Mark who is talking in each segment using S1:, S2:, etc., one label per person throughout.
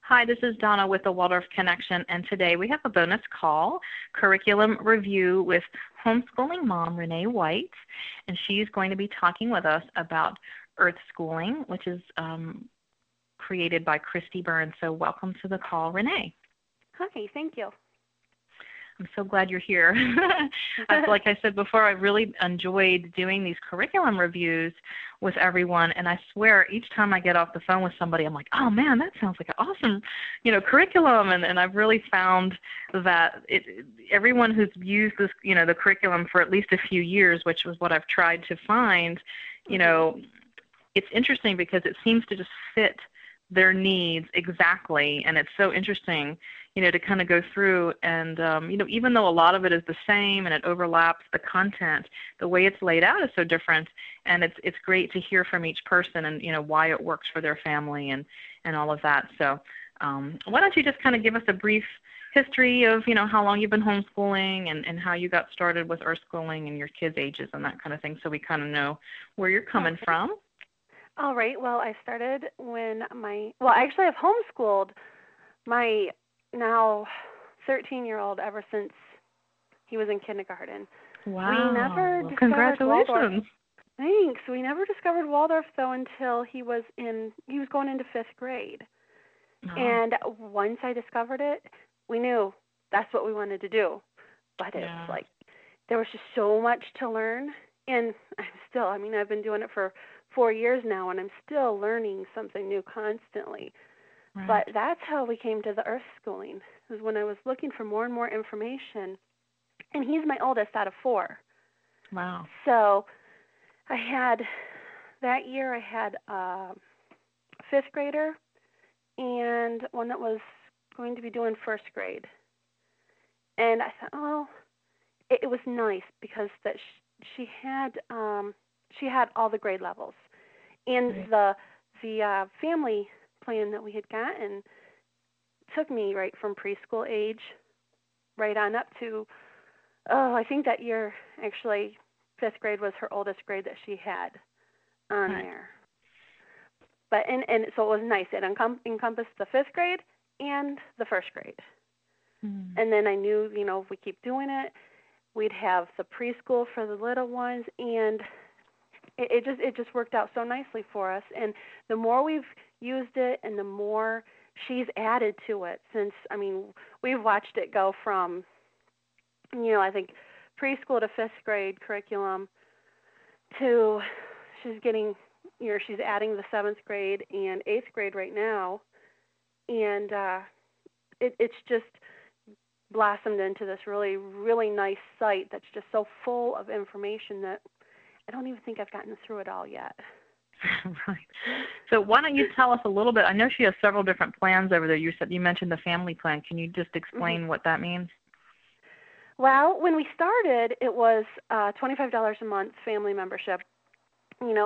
S1: Hi, this is Donna with the Waldorf Connection, and today we have a bonus call, curriculum review with homeschooling mom Renee White, and she's going to be talking with us about Earth Schooling, which is created by Christy Burns. So welcome to the call, Renee.
S2: Hi, thank you.
S1: I'm so glad you're here. Like I said before, I really enjoyed doing these curriculum reviews with everyone, and I swear each time I get off the phone with somebody, I'm like, oh man, that sounds like an awesome, curriculum, and I've really found that everyone who's used this, the curriculum for at least a few years, which was what I've tried to find, it's interesting because it seems to just fit their needs exactly, and it's so interesting to kind of go through and, even though a lot of it is the same and it overlaps the content, the way it's laid out is so different, and it's great to hear from each person and, why it works for their family and all of that. So why don't you just kind of give us a brief history of, how long you've been homeschooling and how you got started with Earth Schooling and your kids' ages and that kind of thing, so we kind of know where you're coming from.
S2: All right. Well, I started actually I've homeschooled my now 13-year-old ever since he was in kindergarten.
S1: Wow.
S2: We never discovered
S1: Congratulations.
S2: Waldorf. Thanks. We never discovered Waldorf, though, until he was going into 5th grade. Oh. And once I discovered it, we knew that's what we wanted to do. But it's like there was just so much to learn. And I've been doing it for 4 years now, and I'm still learning something new constantly. Right. But that's how we came to the Earth Schooling, is when I was looking for more and more information. And he's my oldest out of 4.
S1: Wow.
S2: So that year I had a 5th grader and one that was going to be doing 1st grade. And I thought, it was nice because that she had all the grade levels. And right. the family plan that we had gotten took me right from preschool age right on up to, I think that year actually 5th grade was her oldest grade that she had on right. there. But and so it was nice. It encompassed the 5th grade and the 1st grade. And then I knew, if we keep doing it, we'd have the preschool for the little ones, and it just worked out so nicely for us. And the more we've used it and the more she's added to it since, we've watched it go from, I think preschool to 5th grade curriculum to she's getting, she's adding the 7th grade and 8th grade right now. And it's just blossomed into this really, really nice site that's just so full of information that I don't even think I've gotten through it all yet.
S1: Right. So why don't you tell us a little bit? I know she has several different plans over there. You mentioned the family plan. Can you just explain what that means?
S2: Well, when we started, it was $25 a month family membership, and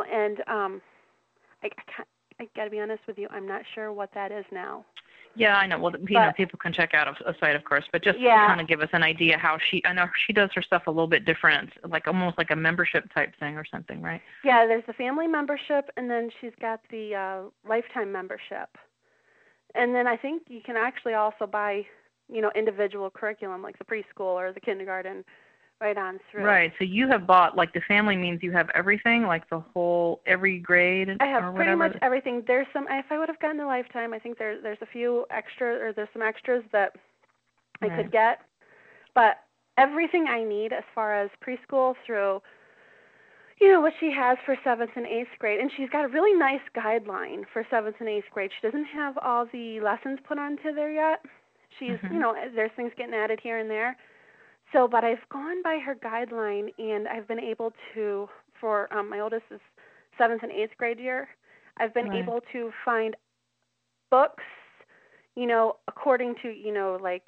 S2: I got to be honest with you, I'm not sure what that is now.
S1: Yeah, I know. Well, people can check out a site, of course, but just to kind of give us an idea how I know she does her stuff a little bit different, like almost like a membership type thing or something, right?
S2: Yeah, there's the family membership, and then she's got the lifetime membership. And then I think you can actually also buy, individual curriculum, like the preschool or the kindergarten, right on through.
S1: Right. So you have bought, like the family means you have everything, like every grade
S2: I have pretty much everything. There's some, if I would have gotten the lifetime, I think there's a few extra, or there's some extras that I could get. But everything I need as far as preschool through, what she has for 7th and 8th grade. And she's got a really nice guideline for 7th and 8th grade. She doesn't have all the lessons put onto there yet. She's, there's things getting added here and there. So, but I've gone by her guideline, and I've been able to, for my oldest is 7th and 8th grade year, I've been able to find books, according to, like,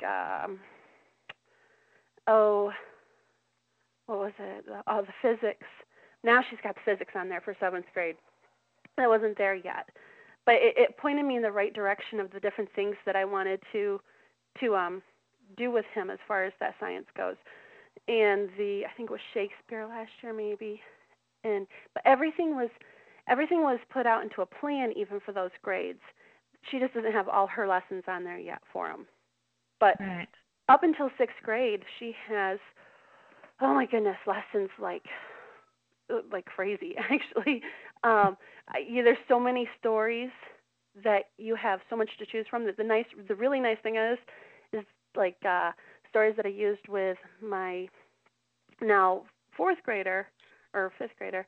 S2: what was it? The physics. Now she's got physics on there for 7th grade. That wasn't there yet. But it pointed me in the right direction of the different things that I wanted to do with him as far as that science goes. And I think it was Shakespeare last year maybe. But everything was put out into a plan even for those grades. she just doesn't have all her lessons on there yet for them. But
S1: Right.
S2: up until 6th grade, she has, oh my goodness, lessons like crazy, actually. There's so many stories that you have so much to choose from. That the really nice thing is like stories that I used with my now 4th grader or 5th grader.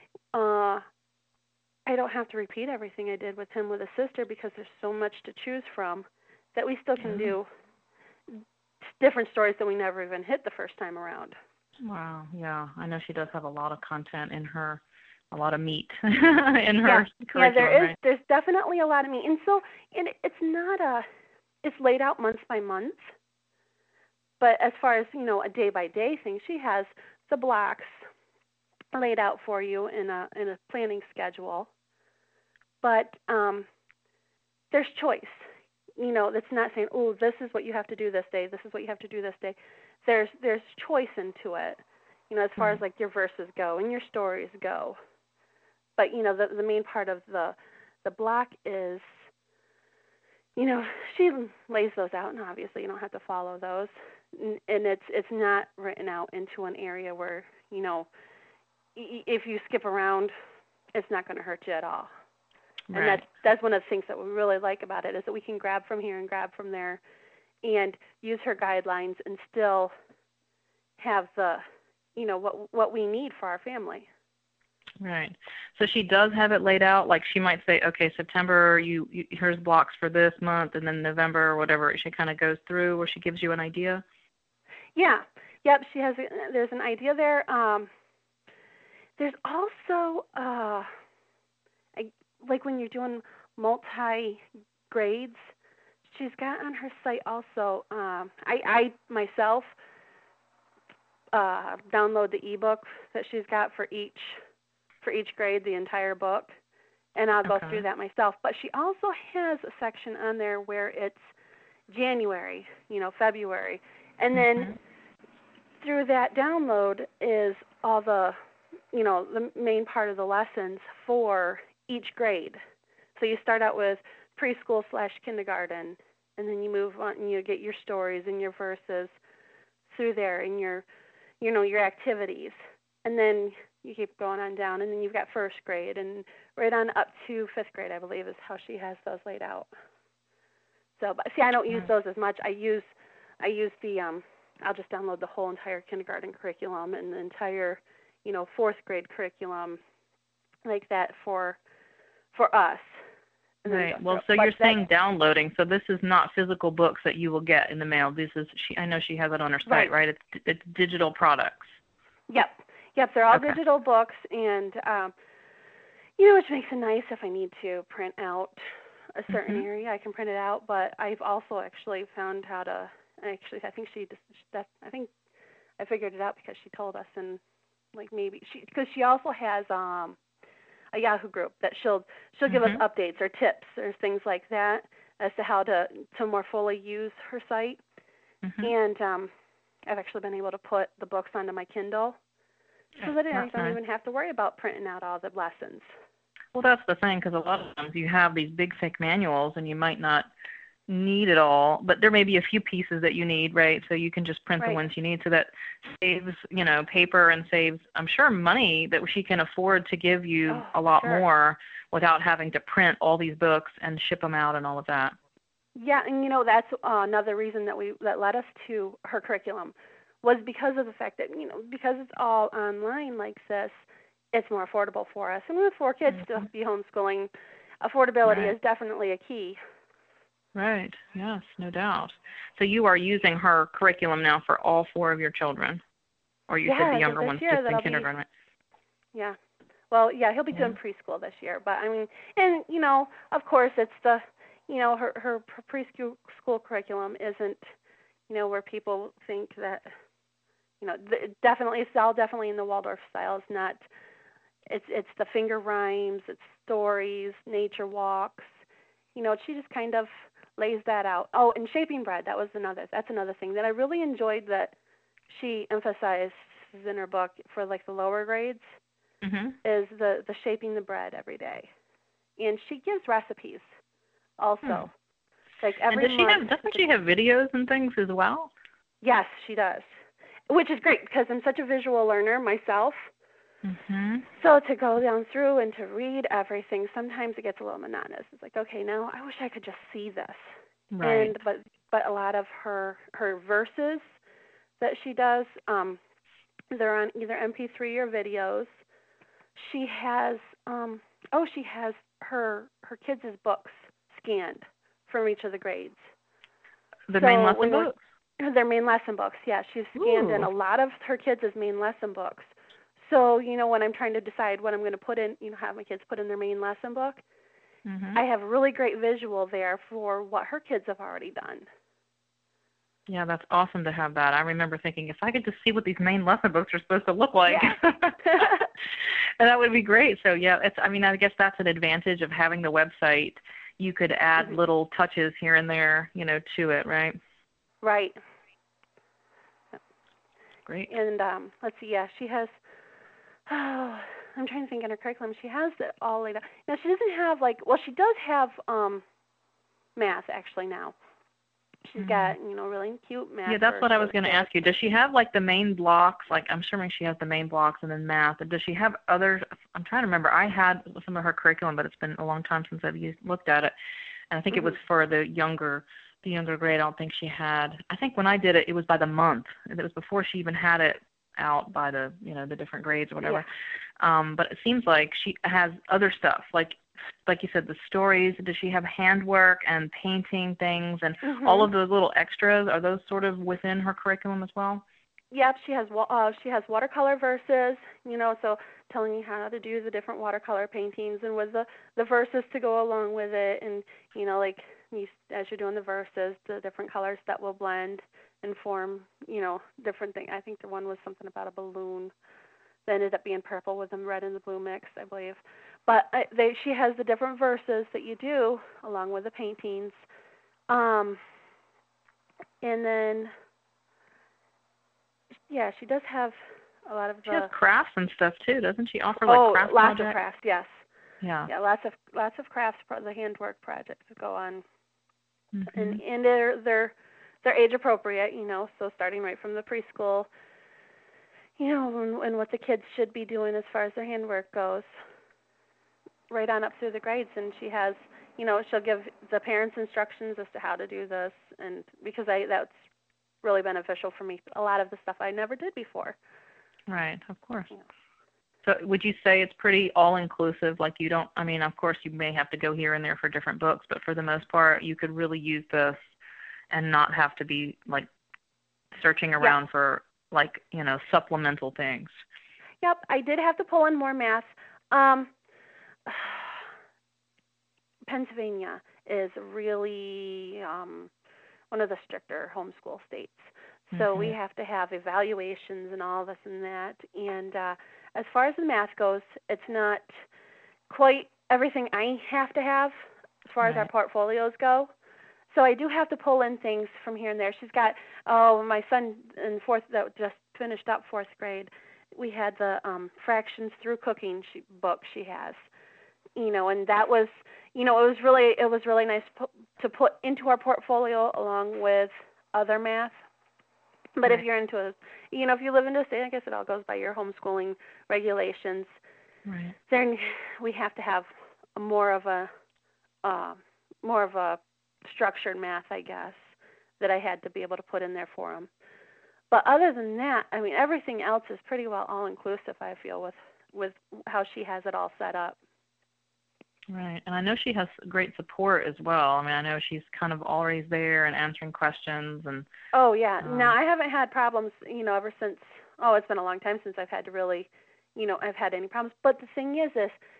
S2: I don't have to repeat everything I did with him with a sister because there's so much to choose from that we still can do different stories that we never even hit the first time around.
S1: Wow. Yeah. I know she does have a lot of content in her, a lot of meat in her curriculum.
S2: Yeah, there is.
S1: Right?
S2: There's definitely a lot of meat. And so it's laid out month by month. But as far as, a day-by-day thing, she has the blocks laid out for you in a planning schedule. But there's choice. That's not saying, oh, this is what you have to do this day. This is what you have to do this day. There's choice into it, as far as like your verses go and your stories go. But the main part of the block is, she lays those out, and obviously you don't have to follow those. And it's not written out into an area where if you skip around, it's not going to hurt you at all.
S1: Right.
S2: And that's one of the things that we really like about it is that we can grab from here and grab from there and use her guidelines and still have the, what we need for our family.
S1: Right. So she does have it laid out. Like she might say, okay, September, here's blocks for this month, and then November or whatever. She kind of goes through where she gives you an idea.
S2: Yeah. Yep. There's an idea there. There's also like when you're doing multi-grades, she's got on her site also, I myself download the ebook that she's got for each grade, the entire book, and I'll go through that myself. But she also has a section on there where it's January, February, and then through that download is all the, the main part of the lessons for each grade. So you start out with preschool/kindergarten, and then you move on and you get your stories and your verses through there and your activities. And then you keep going on down, and then you've got 1st grade and right on up to 5th grade, I believe, is how she has those laid out. So, but see, I don't use those as much. I use the I'll just download the whole entire kindergarten curriculum and the entire 4th grade curriculum like that for us.
S1: Right. Well, so you're saying downloading. So this is not physical books that you will get in the mail. This is I know she has it on her site, right? It's digital products.
S2: Yep. They're all digital books, and which makes it nice if I need to print out a certain area, I can print it out. But I've also actually found how to. I think I figured it out because she told us, and like maybe because she also has a Yahoo group that she'll give us updates or tips or things like that as to how to more fully use her site. And I've actually been able to put the books onto my Kindle so that I don't even have to worry about printing out all the lessons.
S1: Well, that's the thing, because a lot of times you have these big thick manuals and you might not need it all, but there may be a few pieces that you need, right? So you can just print the ones you need, so that saves, paper and saves, I'm sure, money that she can afford to give you a lot more without having to print all these books and ship them out and all of that.
S2: Yeah, and that's another reason that led us to her curriculum was because of the fact that, because it's all online like this, it's more affordable for us. And with 4 kids to be homeschooling, affordability is definitely a key.
S1: Right. Yes, no doubt. So you are using her curriculum now for all 4 of your children, or you said the younger one's just in kindergarten, right?
S2: Yeah. Well, he'll be doing preschool this year, but I mean, and of course, it's the, her preschool curriculum isn't, where people think that, it's all definitely in the Waldorf style. It's not. It's the finger rhymes, it's stories, nature walks. She just kind of lays that out. Oh, and shaping bread, that's another thing that I really enjoyed that she emphasized in her book for like the lower grades is the shaping the bread every day. And she gives recipes also. Like
S1: And
S2: every month.
S1: doesn't she have videos and things as well?
S2: Yes, she does. Which is great because I'm such a visual learner myself.
S1: Mhm.
S2: So to go down through and to read everything, sometimes it gets a little monotonous. It's like, okay, now I wish I could just see this.
S1: Right.
S2: But a lot of her verses that she does, they're on either MP3 or videos. She has she has her kids' books scanned from each of the grades.
S1: The main
S2: So
S1: lesson books?
S2: their main lesson books, yeah. She's scanned in
S1: Ooh.
S2: a lot of her kids' main lesson books. So, when I'm trying to decide what I'm going to put in, have my kids put in their main lesson book,
S1: Mhm.
S2: I have really great visual there for what her kids have already done.
S1: Yeah, that's awesome to have that. I remember thinking if I could just see what these main lesson books are supposed to look like.
S2: Yeah.
S1: And that would be great. So yeah, I guess that's an advantage of having the website. You could add little touches here and there, to it, right?
S2: Right.
S1: Great.
S2: And let's see, yeah, she has I'm trying to think in her curriculum. She has it all laid out. Now she doesn't have she does have math actually now. She's got, really cute math.
S1: Yeah, that's what I was going to ask you. Does she have the main blocks? I'm assuming she has the main blocks and then math. Does she have other? I'm trying to remember. I had some of her curriculum, but it's been a long time since I've looked at it. And I think it was for the younger grade. I don't think she had. I think when I did it, it was by the month. It was before she even had it out by the the different grades or whatever.
S2: Yeah.
S1: But it seems like she has other stuff like you said, the stories. Does she have handwork and painting things and all of those little extras? Are those sort of within her curriculum as well?
S2: Yep, she has watercolor verses, so telling you how to do the different watercolor paintings and with the verses to go along with it, and as you're doing the verses, the different colors that will blend and form, different things. I think the one was something about a balloon that ended up being purple with the red and the blue mix, I believe. But she has the different verses that you do along with the paintings, and then. Yeah, she does have a lot of
S1: She has crafts and stuff too, doesn't she? Offer craft
S2: lots
S1: projects?
S2: of crafts, yes.
S1: Yeah.
S2: Yeah, lots of crafts, the handwork projects that go on,
S1: Mm-hmm.
S2: and they're age appropriate, so starting right from the preschool, and what the kids should be doing as far as their handwork goes, right on up through the grades, and she has, she'll give the parents instructions as to how to do this, and because that's really beneficial for me. A lot of the stuff I never did before.
S1: Right, of course.
S2: Yeah.
S1: So would you say it's pretty all-inclusive? You don't, of course you may have to go here and there for different books, but for the most part, you could really use this and not have to be, searching around for, supplemental things.
S2: Yep, I did have to pull in more math. Pennsylvania is really one of the stricter homeschool states. So we have to have evaluations and all this and that. And as far as the math goes, it's not quite everything I have to have as far as our portfolios go. So I do have to pull in things from here and there. She's got, my son in that just finished up fourth grade. We had the Fractions Through Cooking book she has. And that was, it was really nice to put into our portfolio along with other math. But if you're into if you live in a state, I guess it all goes by your homeschooling regulations.
S1: Right.
S2: Then we have to have more of a structured math, I guess, that I had to be able to put in there for them. But other than that, everything else is pretty well all-inclusive, I feel, with how she has it all set up.
S1: Right, and I know she has great support as well. I know she's kind of always there and answering questions and.
S2: Oh yeah, no, I haven't had problems, ever since. Oh, it's been a long time since I've had to really, I've had any problems. But the thing is,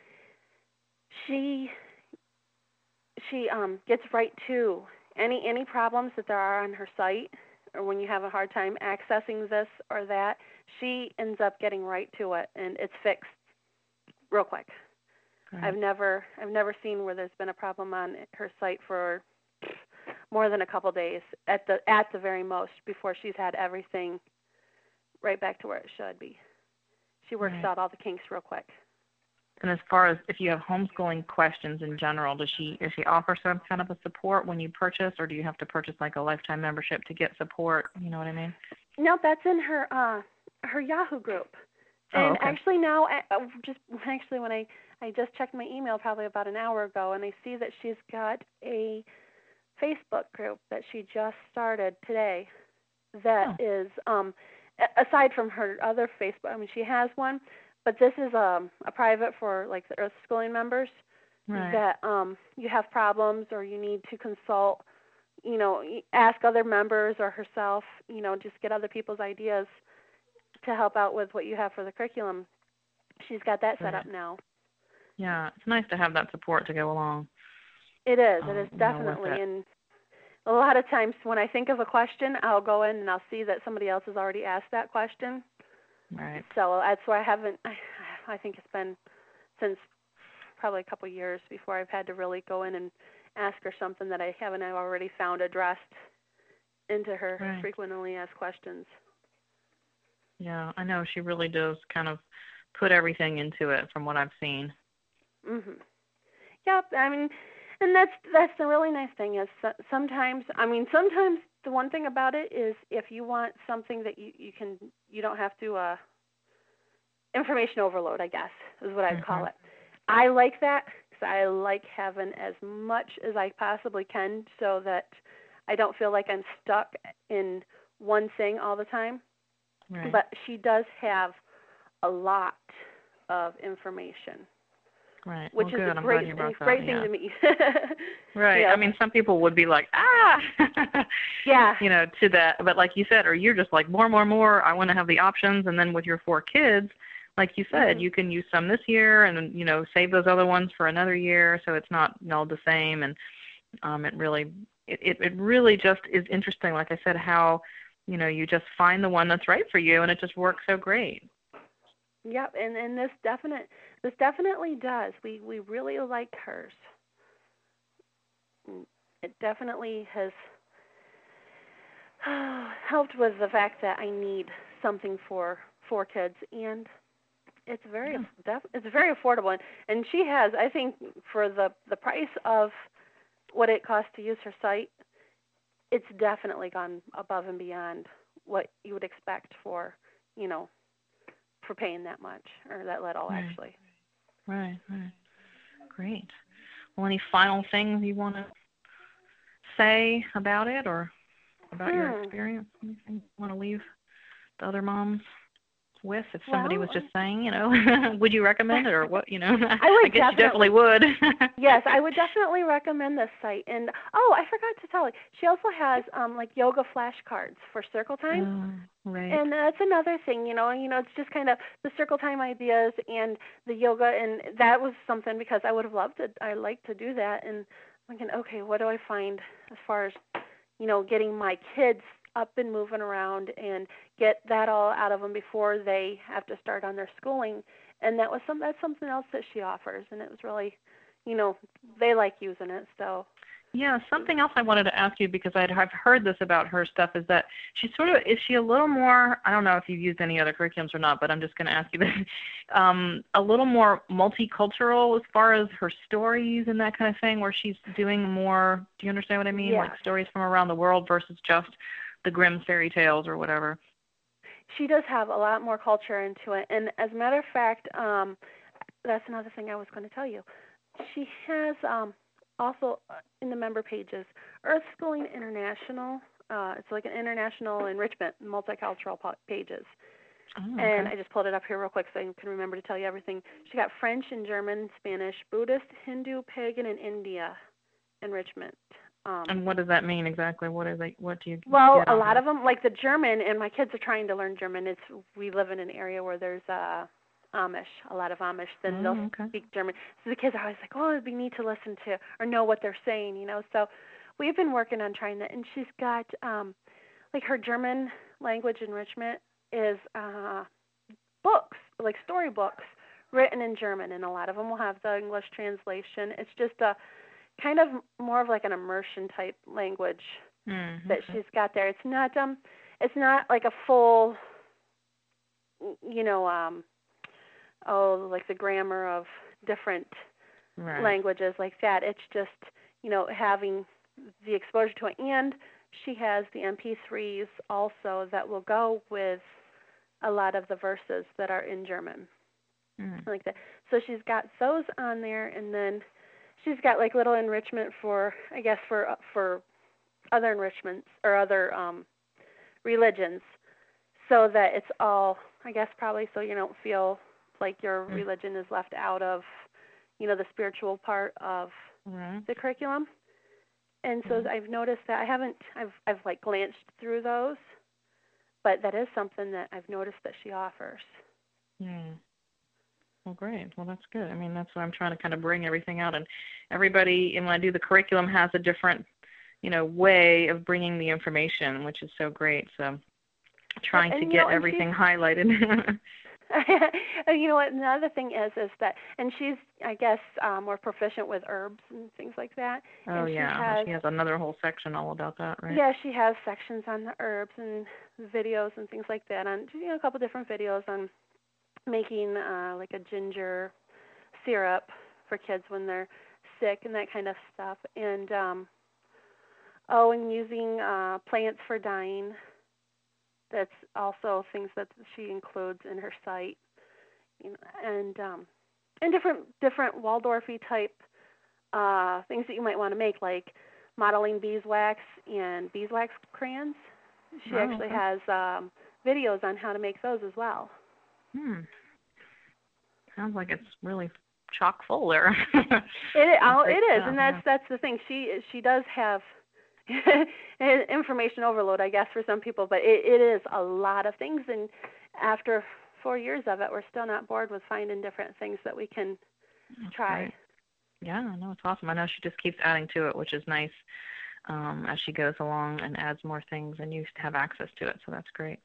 S2: she gets right to any problems that there are on her site, or when you have a hard time accessing this or that. She ends up getting right to it, and it's fixed real quick. Right. I've never seen where there's been a problem on her site for more than a couple days at the very most before she's had everything right back to where it should be. She works out all the kinks real quick.
S1: And as far as if you have homeschooling questions in general, does she offer some kind of a support when you purchase, or do you have to purchase like a lifetime membership to get support? You know what I mean?
S2: No, that's in her Yahoo group.
S1: Oh,
S2: And
S1: okay.
S2: actually now, when I just checked my email probably about an hour ago, and I see that she's got a Facebook group that she just started today. That is aside from her other Facebook. I mean, she has one, but this is a private for like the Earth Schooling members.
S1: Right.
S2: That you have problems or you need to consult, ask other members or herself, just get other people's ideas to help out with what you have for the curriculum. She's got that set up now.
S1: Yeah, it's nice to have that support to go along.
S2: It is. It is
S1: with
S2: definitely.
S1: it.
S2: And a lot of times when I think of a question, I'll go in and I'll see that somebody else has already asked that question.
S1: Right.
S2: So that's why I think it's been since probably a couple years before I've had to really go in and ask her something that I haven't already found addressed into her frequently asked questions.
S1: Yeah, I know she really does kind of put everything into it from what I've seen.
S2: Mhm. Yep. I mean, and that's the really nice thing is sometimes the one thing about it is if you want something that you don't have to information overload, I guess is what I'd call it. I like that because I like having as much as I possibly can so that I don't feel like I'm stuck in one thing all the time.
S1: Right.
S2: But she does have a lot of information.
S1: Right.
S2: Which is a great thing to me.
S1: Right.
S2: Yeah.
S1: I mean, some people would be like,
S2: yeah.
S1: To that. But like you said, or you're just like, more. I want to have the options. And then with your 4 kids, like you said, you can use some this year and, save those other ones for another year. So it's not all the same. And it really just is interesting, like I said, how, you just find the one that's right for you and it just works so great.
S2: Yep, and this definitely does. We really like hers. It definitely has helped with the fact that I need something for 4 kids, and it's very affordable. And she has, I think, for the price of what it costs to use her site, it's definitely gone above and beyond what you would expect for for paying that much or that little, actually.
S1: Right. Great. Well, any final things you want to say about it or about your experience? Anything you want to leave the other moms with? If somebody was just saying, would you recommend it or what?
S2: I
S1: guess you definitely would.
S2: Yes, I would definitely recommend this site. And I forgot to tell you, she also has like yoga flashcards for circle time.
S1: Right.
S2: And that's another thing, it's just kind of the circle time ideas and the yoga, and that was something because I would have loved it. I like to do that, and I'm thinking, okay, what do I find as far as, getting my kids up and moving around and get that all out of them before they have to start on their schooling. And that's something else that she offers, and it was really, they like using it, so.
S1: Yeah, something else I wanted to ask you because I've heard this about her stuff is that is she a little more, I don't know if you've used any other curriculums or not, but I'm just going to ask you this, a little more multicultural as far as her stories and that kind of thing, where she's doing more, do you understand what I mean?
S2: Yeah.
S1: Like stories from around the world versus just the Grimm fairy tales or whatever.
S2: She does have a lot more culture into it. And as a matter of fact, that's another thing I was going to tell you. She has also in the member pages, Earth Schooling International. It's like an international enrichment, multicultural pages.
S1: Oh, okay.
S2: And I just pulled it up here real quick so I can remember to tell you everything. She got French and German, Spanish, Buddhist, Hindu, Pagan, and India enrichment.
S1: And what does that mean exactly? What do you
S2: Well,
S1: get
S2: a lot of them, like the German, and my kids are trying to learn German. We live in an area where there's Amish, a lot of Amish, then they'll speak German. So the kids are always like, oh, it'd be neat to listen to or know what they're saying, So we've been working on trying that. And she's got, like her German language enrichment is books, like storybooks written in German. And a lot of them will have the English translation. It's just a kind of more of like an immersion type language that she's got there. It's not like a full, like the grammar of different
S1: Right.
S2: languages like that. It's just, having the exposure to it. And she has the MP3s also that will go with a lot of the verses that are in German. Like that. So she's got those on there, and then she's got like little enrichment for, I guess, for other enrichments or other religions, so that it's all, I guess, probably so you don't feel like your religion is left out of, the spiritual part of the curriculum. And so I've noticed that I've like glanced through those, but that is something that I've noticed that she offers.
S1: Well, great. Well, that's good. I mean, that's what I'm trying to kind of bring everything out. And everybody, and when I do the curriculum, has a different, way of bringing the information, which is so great. So trying to get everything highlighted.
S2: You know what? Another thing is that, and she's, I guess, more proficient with herbs and things like that.
S1: Oh,
S2: and
S1: yeah. She has another whole section all about that, right?
S2: Yeah, she has sections on the herbs and videos and things like that. On a couple different videos on making like a ginger syrup for kids when they're sick and that kind of stuff. And and using plants for dyeing. That's also things that she includes in her site. And different Waldorfy type things that you might want to make, like modeling beeswax and beeswax crayons. She actually has videos on how to make those as well.
S1: Sounds like it's really chock full there.
S2: It is, and that's the thing. She does have information overload, I guess, for some people, but it is a lot of things. And after 4 years of it, we're still not bored with finding different things that we can try.
S1: Right. Yeah, no, it's awesome. I know she just keeps adding to it, which is nice as she goes along and adds more things, and you have access to it, so that's great.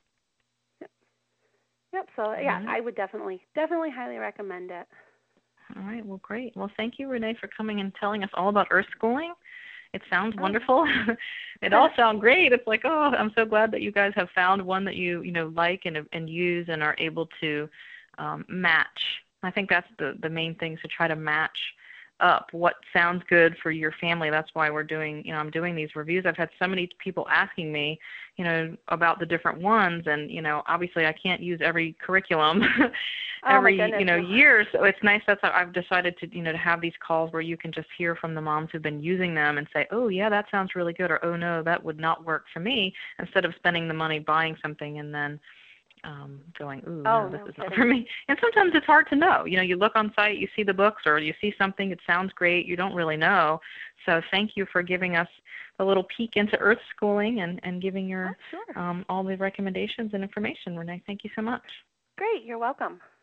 S2: Yep. So yeah, I would definitely highly recommend it.
S1: All right. Well, great. Well, thank you, Renee, for coming and telling us all about Earth Schooling. It sounds wonderful. It all sounds great. It's like, oh, I'm so glad that you guys have found one that you like and use and are able to match. I think that's the main thing, is to try to match up what sounds good for your family. That's why we're doing, I'm doing these reviews. I've had so many people asking me, about the different ones, and, obviously I can't use every curriculum every, year. So it's nice. That's how I've decided to, to have these calls where you can just hear from the moms who've been using them and say, oh yeah, that sounds really good, or oh no, that would not work for me, instead of spending the money buying something and then going, ooh, no, this is not for me. And sometimes it's hard to know. You look on site, you see the books, or you see something, it sounds great, you don't really know. So thank you for giving us a little peek into Earth Schooling and giving your all the recommendations and information, Renee. Thank you so much.
S2: Great, you're welcome.